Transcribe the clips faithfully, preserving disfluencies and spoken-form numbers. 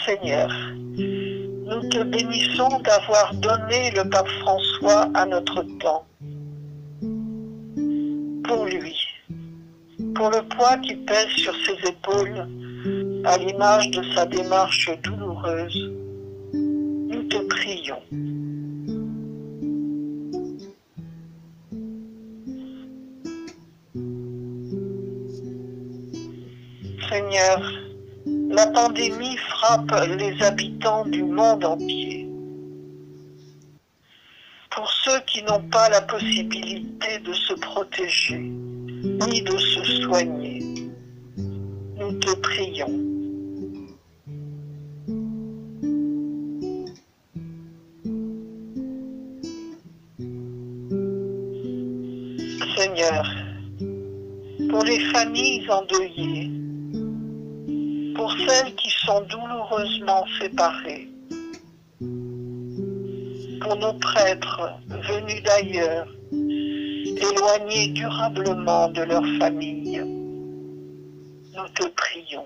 Seigneur, nous te bénissons d'avoir donné le pape François à notre temps. Pour lui, pour le poids qui pèse sur ses épaules, à l'image de sa démarche douloureuse, nous te prions. Seigneur, la pandémie frappe les habitants du monde entier. Pour ceux qui n'ont pas la possibilité de se protéger, ni de se soigner, nous te prions. Seigneur, pour les familles endeuillées, pour celles qui sont douloureusement séparées, pour nos prêtres venus d'ailleurs, éloignés durablement de leur famille, nous te prions.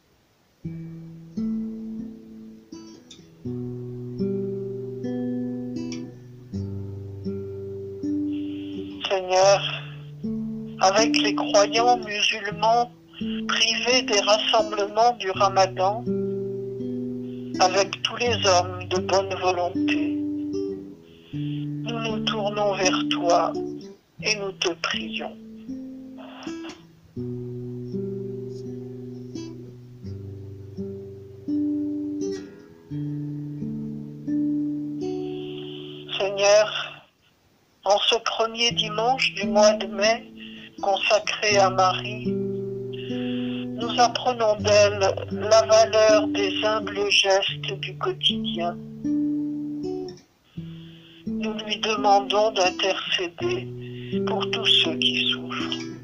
Seigneur, avec les croyants musulmans privés des rassemblements du Ramadan, avec tous les hommes de bonne volonté, nous nous tournons vers toi et nous te prions. Seigneur, en ce premier dimanche du mois de mai consacré à Marie, nous apprenons d'elle la valeur des humbles gestes du quotidien. Nous lui demandons d'intercéder pour tous ceux qui souffrent.